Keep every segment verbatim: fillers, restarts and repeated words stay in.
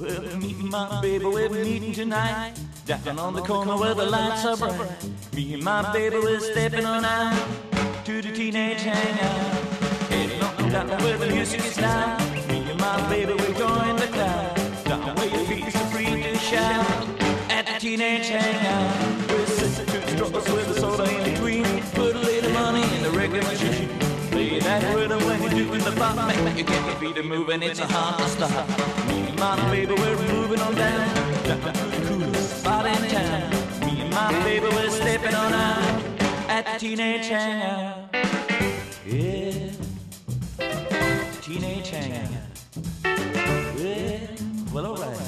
Well, me and my baby, we're meeting tonight down on the corner where the lights are bright. Me and my baby, we're stepping on out to the teenage hangout. Heading on down where the music is loud. Me and my baby, we join the crowd. Down where your feet are free to shout. At the teenage hangout, we're sitting to struggles with a soda in between. Put a little money in the record machine. Play that rhythm when you're doing the bop. Make you get your feet moving, it's a hard to stop. Me and my baby, we're moving on down, down to the coolest spot in town. Me and my baby, we're stepping on out at the teenage hangout. Yeah, teenage hangout. Yeah, well, alright.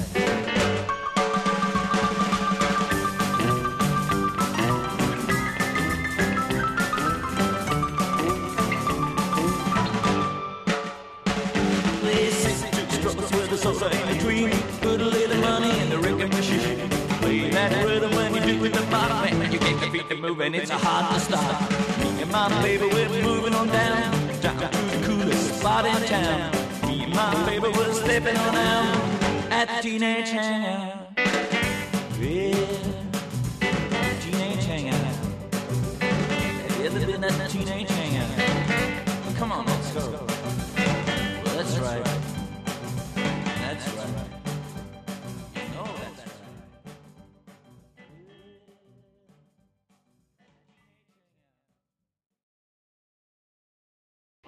Sosa in a dream, put a little money in the record machine. Play that rhythm when you do it the bop, man. You get your feet to moving, it's a hard to stop. Me and my baby, we're moving on down, down to the coolest spot in town. Me and my baby, we're stepping on out at the teenage hangout.